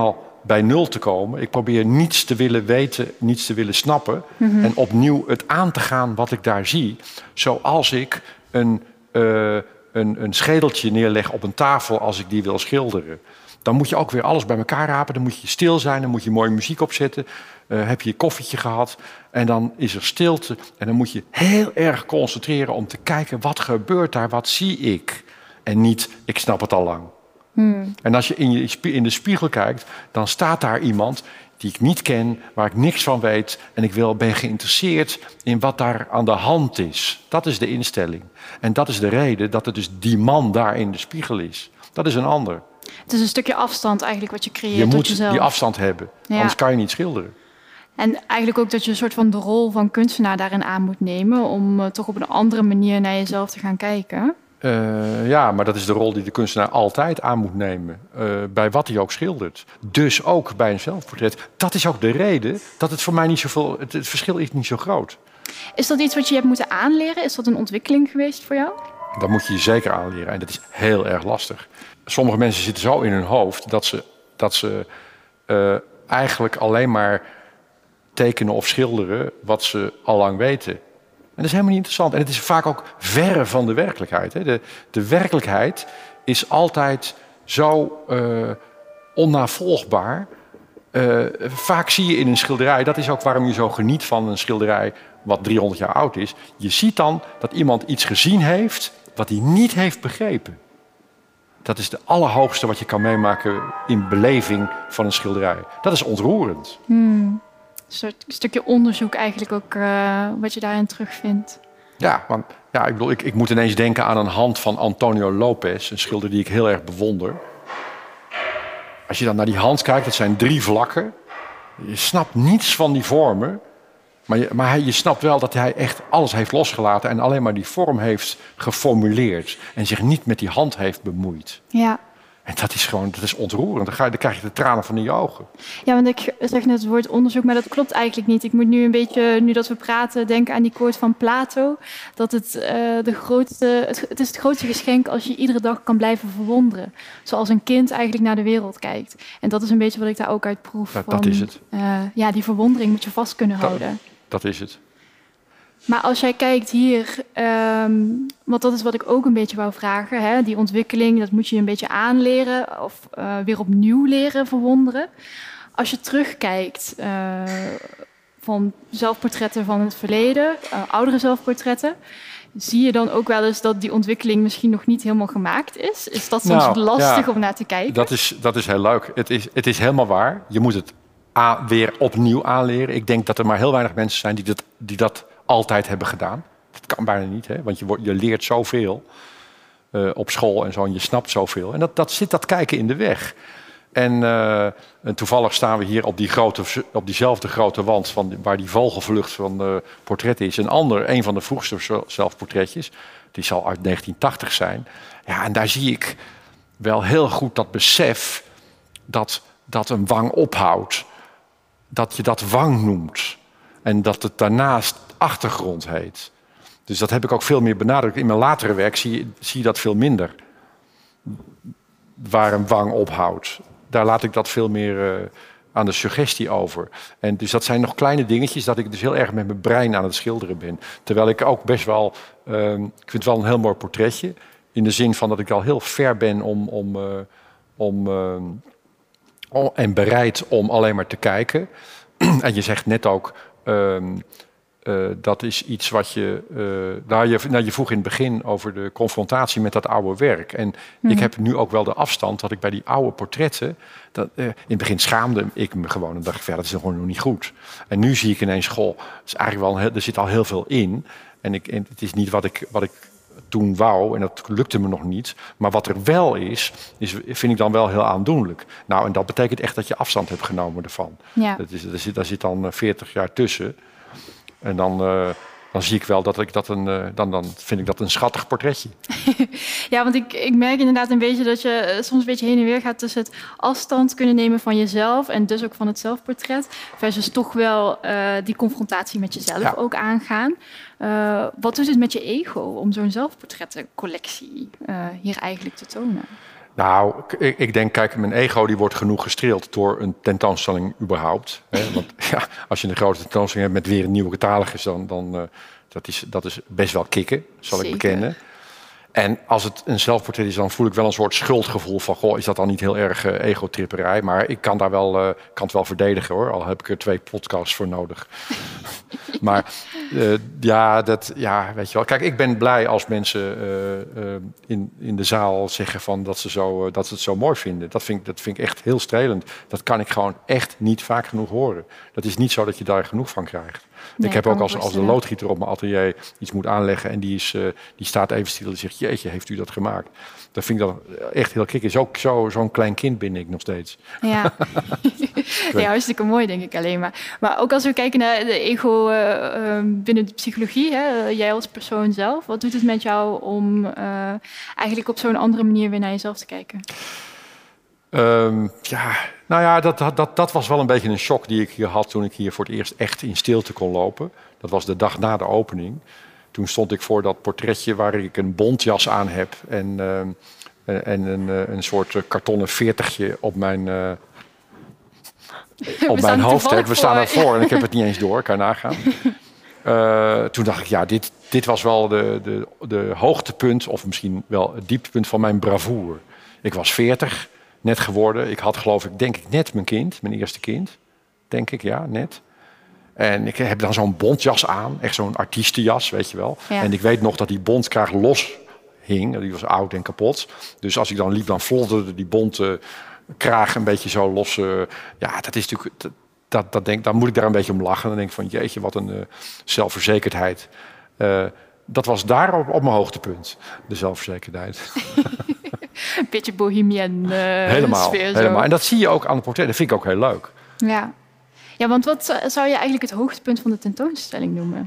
bij nul te komen. Ik probeer niets te willen weten, niets te willen snappen. Mm-hmm. En opnieuw het aan te gaan wat ik daar zie. Zoals ik een, uh, een, een schedeltje neerleg op een tafel als ik die wil schilderen. Dan moet je ook weer alles bij elkaar rapen. Dan moet je stil zijn, dan moet je mooie muziek opzetten. Uh, heb je je koffietje gehad en dan is er stilte. En dan moet je heel erg concentreren om te kijken... wat gebeurt daar, wat zie ik? En niet, ik snap het al lang. Hmm. En als je in, je in de spiegel kijkt, dan staat daar iemand die ik niet ken, waar ik niks van weet. En ik wil, ben geïnteresseerd in wat daar aan de hand is. Dat is de instelling. En dat is de reden dat het dus die man daar in de spiegel is. Dat is een ander. Het is een stukje afstand eigenlijk wat je creëert je tot jezelf. Je moet die afstand hebben, ja. Anders kan je niet schilderen. En eigenlijk ook dat je een soort van de rol van kunstenaar daarin aan moet nemen... om uh, toch op een andere manier naar jezelf te gaan kijken. Uh, ja, maar dat is de rol die de kunstenaar altijd aan moet nemen. Uh, bij wat hij ook schildert. Dus ook bij een zelfportret. Dat is ook de reden dat het voor mij niet zoveel... Het, het verschil is niet zo groot. Is dat iets wat je hebt moeten aanleren? Is dat een ontwikkeling geweest voor jou? Dat moet je je zeker aanleren. En dat is heel erg lastig. Sommige mensen zitten zo in hun hoofd dat ze, dat ze uh, eigenlijk alleen maar tekenen of schilderen wat ze al lang weten. En dat is helemaal niet interessant. En het is vaak ook verre van de werkelijkheid. Hè. De, de werkelijkheid is altijd zo uh, onnavolgbaar. Uh, vaak zie je in een schilderij, dat is ook waarom je zo geniet van een schilderij wat driehonderd jaar oud is. Je ziet dan dat iemand iets gezien heeft wat hij niet heeft begrepen. Dat is de allerhoogste wat je kan meemaken in beleving van een schilderij. Dat is ontroerend. Hmm. Een soort stukje onderzoek eigenlijk ook uh, wat je daarin terugvindt. Ja, want ja, ik, bedoel, ik, ik moet ineens denken aan een hand van Antonio Lopez. Een schilder die ik heel erg bewonder. Als je dan naar die hand kijkt, dat zijn drie vlakken. Je snapt niets van die vormen. Maar, je, maar hij, je snapt wel dat hij echt alles heeft losgelaten... en alleen maar die vorm heeft geformuleerd. En zich niet met die hand heeft bemoeid. Ja. En dat is gewoon, dat is ontroerend. Dan, ga je, dan krijg je de tranen van in je ogen. Ja, want ik zeg net het woord onderzoek, maar dat klopt eigenlijk niet. Ik moet nu een beetje, nu dat we praten, denken aan die quote van Plato. Dat het, uh, de grootste, het, het is het grootste geschenk als je iedere dag kan blijven verwonderen. Zoals een kind eigenlijk naar de wereld kijkt. En dat is een beetje wat ik daar ook uit proef. Dat, van, dat is het. Uh, ja, die verwondering moet je vast kunnen dat, houden. Dat is het. Maar als jij kijkt hier, um, want dat is wat ik ook een beetje wou vragen. Hè? Die ontwikkeling, dat moet je een beetje aanleren of uh, weer opnieuw leren verwonderen. Als je terugkijkt uh, van zelfportretten van het verleden, uh, oudere zelfportretten... zie je dan ook wel eens dat die ontwikkeling misschien nog niet helemaal gemaakt is? Is dat soms nou, lastig ja, om naar te kijken? Dat is, dat is heel leuk. Het is, het is helemaal waar. Je moet het a, weer opnieuw aanleren. Ik denk dat er maar heel weinig mensen zijn die dat... Die dat altijd hebben gedaan. Dat kan bijna niet, hè? Want je, wordt, je leert zoveel uh, op school en zo en je snapt zoveel. En dat, dat zit dat kijken in de weg. En, uh, en toevallig staan we hier op, die grote, op diezelfde grote wand van, waar die vogelvlucht van de portret is. Een ander, een van de vroegste zelfportretjes, die zal uit negentien tachtig zijn. Ja, en daar zie ik wel heel goed dat besef dat, dat een wang ophoudt. Dat je dat wang noemt. En dat het daarnaast achtergrond heet. Dus dat heb ik ook veel meer benadrukt. In mijn latere werk zie je, zie je dat veel minder. Waar een wang ophoudt. Daar laat ik dat veel meer uh, aan de suggestie over. En dus dat zijn nog kleine dingetjes... dat ik dus heel erg met mijn brein aan het schilderen ben. Terwijl ik ook best wel... Uh, ik vind het wel een heel mooi portretje. In de zin van dat ik al heel ver ben om... om, uh, om uh, om en bereid om alleen maar te kijken. En je zegt net ook... Um, uh, dat is iets wat je, uh, nou, je... Nou, je vroeg in het begin over de confrontatie met dat oude werk. En mm-hmm. ik heb nu ook wel de afstand dat ik bij die oude portretten... Dat, uh, in het begin schaamde ik me gewoon en dacht ik, ja, dat is gewoon nog niet goed. En nu zie ik ineens, goh, is eigenlijk wel een heel, er zit al heel veel in. En, ik, en het is niet wat ik, wat ik toen wou en dat lukte me nog niet. Maar wat er wel is, is, vind ik dan wel heel aandoenlijk. Nou, en dat betekent echt dat je afstand hebt genomen ervan. Ja. Dat is, daar, zit, daar zit dan veertig jaar tussen. En dan, uh, dan zie ik wel dat ik dat een... Uh, dan, dan vind ik dat een schattig portretje. Ja, want ik, ik merk inderdaad een beetje dat je soms een beetje heen en weer gaat... tussen het afstand kunnen nemen van jezelf... en dus ook van het zelfportret... versus toch wel uh, die confrontatie met jezelf ja. ook aangaan. Uh, wat doet het met je ego om zo'n zelfportrettencollectie uh, hier eigenlijk te tonen? Nou, ik, ik denk, kijk, mijn ego die wordt genoeg gestreeld door een tentoonstelling überhaupt. Hè? Want ja, als je een grote tentoonstelling hebt met weer een nieuwe catalogus, dan, dan uh, dat is dat is best wel kicken, zal Zeker. ik bekennen. En als het een zelfportret is, dan voel ik wel een soort schuldgevoel van, goh, is dat dan niet heel erg uh, egotripperij? Maar ik kan daar wel, uh, kan het wel verdedigen, hoor. Al heb ik er twee podcasts voor nodig. Maar uh, ja, dat, ja, weet je wel. Kijk, ik ben blij als mensen uh, uh, in, in de zaal zeggen van dat, ze zo, uh, dat ze het zo mooi vinden. Dat vind, ik, dat vind ik echt heel strelend. Dat kan ik gewoon echt niet vaak genoeg horen. Dat is niet zo dat je daar genoeg van krijgt. Nee, ik heb ook als, als de loodgieter op mijn atelier iets moet aanleggen en die, is, uh, die staat even stil en zegt, jeetje, heeft u dat gemaakt? Dat vind ik dan echt heel kick. Is ook zo, zo'n klein kind ben ik nog steeds. Ja. Ja, hartstikke mooi, denk ik alleen maar. Maar ook als we kijken naar de ego uh, binnen de psychologie, hè, jij als persoon zelf, wat doet het met jou om uh, eigenlijk op zo'n andere manier weer naar jezelf te kijken? Um, ja, nou ja, dat, dat, dat was wel een beetje een shock die ik hier had toen ik hier voor het eerst echt in stilte kon lopen. Dat was de dag na de opening. Toen stond ik voor dat portretje waar ik een bontjas aan heb en, uh, en een, een soort kartonnen veertigje op mijn, uh, op mijn hoofd heb. We staan ervoor ja. En ik heb het niet eens door, kan je nagaan. Uh, toen dacht ik, ja, dit, dit was wel de, de, de hoogtepunt of misschien wel het dieptepunt van mijn bravoure. Ik was veertig. Net geworden. Ik had geloof ik, denk ik, net mijn kind. Mijn eerste kind. Denk ik, ja, net. En ik heb dan zo'n bontjas aan. Echt zo'n artiestenjas, weet je wel. Ja. En ik weet nog dat die bontkraag los hing. Die was oud en kapot. Dus als ik dan liep, dan flodderde die bonte kraag een beetje zo los. Uh, ja, dat is natuurlijk... Dat, dat, dat denk, dan moet ik daar een beetje om lachen. Dan denk ik van, jeetje, wat een uh, zelfverzekerdheid. Uh, dat was daar op, op mijn hoogtepunt. De zelfverzekerdheid. Een beetje bohemien uh, helemaal, sfeer. Helemaal. Zo. En dat zie je ook aan het portret. Dat vind ik ook heel leuk. Ja. Ja, want wat zou je eigenlijk het hoogtepunt van de tentoonstelling noemen?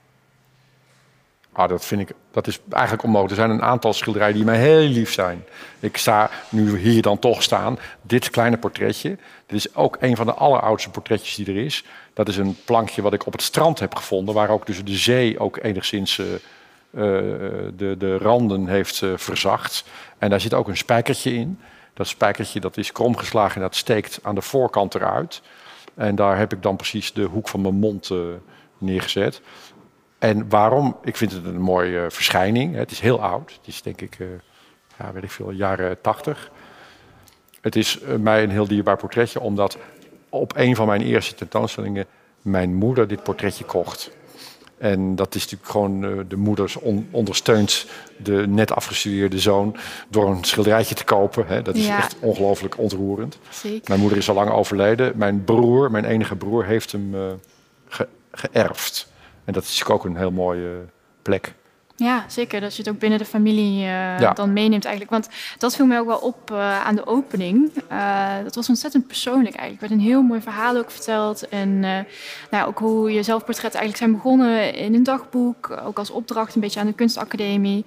Ah, dat vind ik, dat is eigenlijk onmogelijk. Er zijn een aantal schilderijen die mij heel lief zijn. Ik sta nu hier dan toch staan. Dit kleine portretje. Dit is ook een van de alleroudste portretjes die er is. Dat is een plankje wat ik op het strand heb gevonden. Waar ook dus de zee ook enigszins uh, uh, de, de randen heeft uh, verzacht. En daar zit ook een spijkertje in. Dat spijkertje dat is kromgeslagen en dat steekt aan de voorkant eruit. En daar heb ik dan precies de hoek van mijn mond uh, neergezet. En waarom? Ik vind het een mooie uh, verschijning. Het is heel oud. Het is denk ik, uh, ja, weet ik veel, jaren tachtig. Het is uh, mij een heel dierbaar portretje, omdat op een van mijn eerste tentoonstellingen mijn moeder dit portretje kocht. En dat is natuurlijk gewoon, uh, de moeder on- ondersteunt de net afgestudeerde zoon door een schilderijtje te kopen. Hè. Dat is ja. echt ongelooflijk ontroerend. Zeker. Mijn moeder is al lang overleden. Mijn broer, mijn enige broer, heeft hem uh, ge- geërfd. En dat is ook een heel mooie plek. Ja, zeker. Dat je het ook binnen de familie uh, ja. dan meeneemt eigenlijk. Want dat viel mij ook wel op uh, aan de opening. Uh, dat was ontzettend persoonlijk eigenlijk. Er werd een heel mooi verhaal ook verteld. En uh, nou, ook hoe je zelfportretten eigenlijk zijn begonnen in een dagboek. Ook als opdracht een beetje aan de kunstacademie.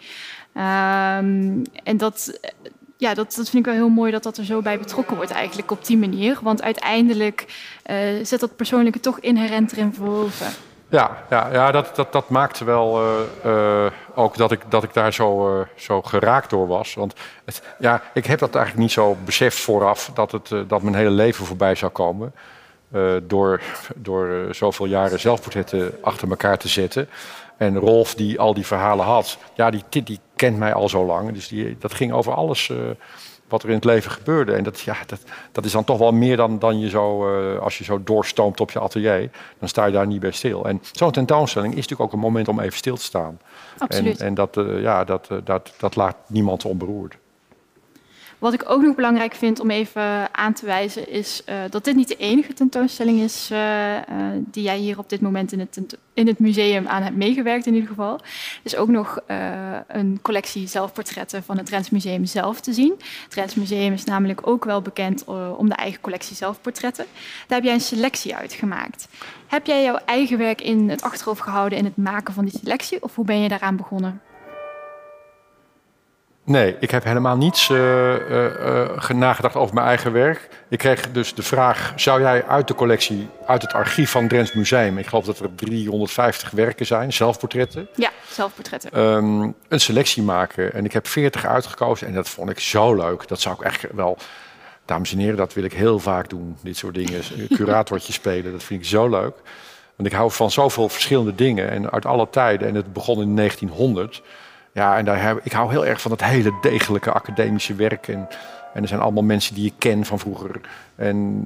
Um, en dat... Ja, dat, dat vind ik wel heel mooi dat dat er zo bij betrokken wordt eigenlijk op die manier. Want uiteindelijk uh, zet dat persoonlijke toch inherent erin verwoven. Ja, ja, ja dat, dat, dat maakte wel uh, uh, ook dat ik, dat ik daar zo, uh, zo geraakt door was. Want het, ja, ik heb dat eigenlijk niet zo beseft vooraf dat, het, uh, dat mijn hele leven voorbij zou komen. Uh, door door uh, zoveel jaren zelfportretten achter elkaar te zetten. En Rolf, die al die verhalen had, ja, die, die kent mij al zo lang. Dus die, dat ging over alles uh, wat er in het leven gebeurde. En dat, ja, dat, dat is dan toch wel meer dan, dan je zo, uh, als je zo doorstoomt op je atelier. Dan sta je daar niet bij stil. En zo'n tentoonstelling is natuurlijk ook een moment om even stil te staan. Absoluut. En, en dat, uh, ja, dat, uh, dat, dat laat niemand onberoerd. Wat ik ook nog belangrijk vind om even aan te wijzen is uh, dat dit niet de enige tentoonstelling is uh, uh, die jij hier op dit moment in het, tento- in het museum aan hebt meegewerkt in ieder geval. Er is ook nog uh, een collectie zelfportretten van het Drents Museum zelf te zien. Het Drents Museum is namelijk ook wel bekend uh, om de eigen collectie zelfportretten. Daar heb jij een selectie uitgemaakt. Heb jij jouw eigen werk in het achterhoofd gehouden in het maken van die selectie of hoe ben je daaraan begonnen? Nee, ik heb helemaal niets uh, uh, uh, nagedacht over mijn eigen werk. Ik kreeg dus de vraag, zou jij uit de collectie, uit het archief van het Drents Museum... ik geloof dat er driehonderdvijftig werken zijn, zelfportretten. Ja, zelfportretten. Um, een selectie maken. En ik heb veertig uitgekozen en dat vond ik zo leuk. Dat zou ik echt wel... Dames en heren, dat wil ik heel vaak doen. Dit soort dingen, curatortje spelen, dat vind ik zo leuk. Want ik hou van zoveel verschillende dingen en uit alle tijden. En het begon in negentienhonderd... Ja, en daar heb, ik hou heel erg van het hele degelijke academische werk. En, en er zijn allemaal mensen die ik ken van vroeger. En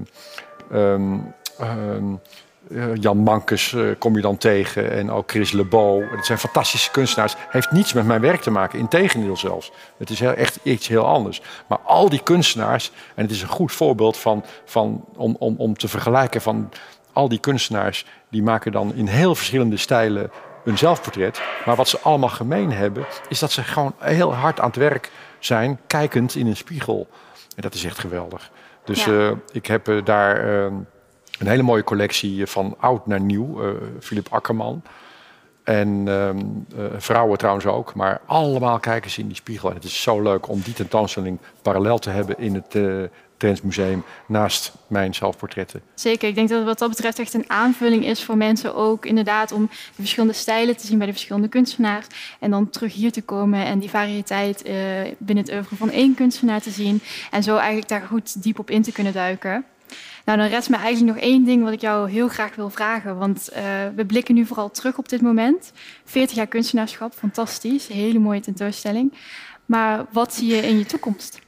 uh, um, um, uh, Jan Mankes uh, kom je dan tegen. En ook Chris Lebeau. Het zijn fantastische kunstenaars. Heeft niets met mijn werk te maken. Integendeel zelfs. Het is heel, echt iets heel anders. Maar al die kunstenaars. En het is een goed voorbeeld van, van, om, om, om te vergelijken van al die kunstenaars. Die maken dan in heel verschillende stijlen een zelfportret. Maar wat ze allemaal gemeen hebben, is dat ze gewoon heel hard aan het werk zijn, kijkend in een spiegel. En dat is echt geweldig. Dus ja. uh, ik heb uh, daar uh, een hele mooie collectie van oud naar nieuw. Uh, Philip Akkerman. En uh, uh, vrouwen trouwens ook. Maar allemaal kijken ze in die spiegel. En het is zo leuk om die tentoonstelling parallel te hebben in het uh, Drents Museum naast mijn zelfportretten. Zeker, ik denk dat het wat dat betreft echt een aanvulling is voor mensen ook inderdaad om de verschillende stijlen te zien bij de verschillende kunstenaars en dan terug hier te komen en die variëteit uh, binnen het oeuvre van één kunstenaar te zien en zo eigenlijk daar goed diep op in te kunnen duiken. Nou, dan rest me eigenlijk nog één ding wat ik jou heel graag wil vragen, want uh, we blikken nu vooral terug op dit moment. veertig jaar kunstenaarschap, fantastisch, een hele mooie tentoonstelling. Maar wat zie je in je toekomst?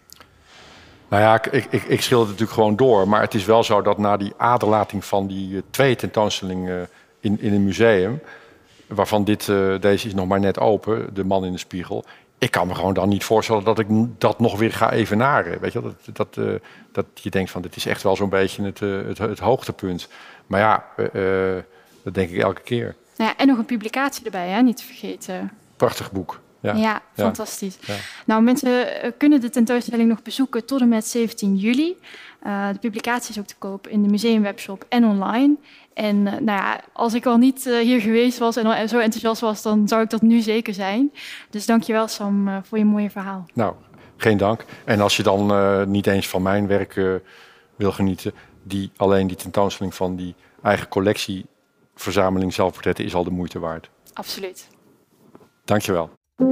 Nou ja, ik, ik, ik schilder het natuurlijk gewoon door. Maar het is wel zo dat na die aderlating van die uh, twee tentoonstellingen uh, in, in een museum, waarvan dit, uh, deze is nog maar net open, De Man in de Spiegel. Ik kan me gewoon dan niet voorstellen dat ik dat nog weer ga evenaren. Weet je wel? Dat, dat, uh, dat je denkt van, dit is echt wel zo'n beetje het, uh, het, het hoogtepunt. Maar ja, uh, uh, dat denk ik elke keer. Nou ja, en nog een publicatie erbij, hè? Niet te vergeten. Prachtig boek. Ja, ja, fantastisch. Ja. Nou, mensen kunnen de tentoonstelling nog bezoeken tot en met zeventien juli. Uh, de publicatie is ook te koop in de museumwebshop en online. En uh, nou ja, als ik al niet uh, hier geweest was en al zo enthousiast was, dan zou ik dat nu zeker zijn. Dus dankjewel Sam uh, voor je mooie verhaal. Nou, geen dank. En als je dan uh, niet eens van mijn werk uh, wil genieten, die, alleen die tentoonstelling van die eigen collectieverzameling zelfportretten is al de moeite waard. Absoluut. Dankjewel.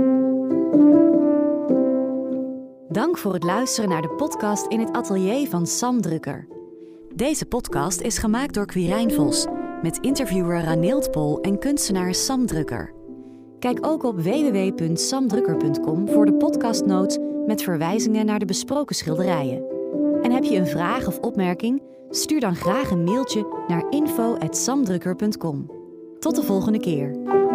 Dank voor het luisteren naar de podcast in het atelier van Sam Drucker. Deze podcast is gemaakt door Quirijn Vos met interviewer Raneeld Pol en kunstenaar Sam Drucker. Kijk ook op w w w punt sam drucker punt com voor de podcastnotes met verwijzingen naar de besproken schilderijen. En heb je een vraag of opmerking? Stuur dan graag een mailtje naar info at sam drucker punt com. Tot de volgende keer.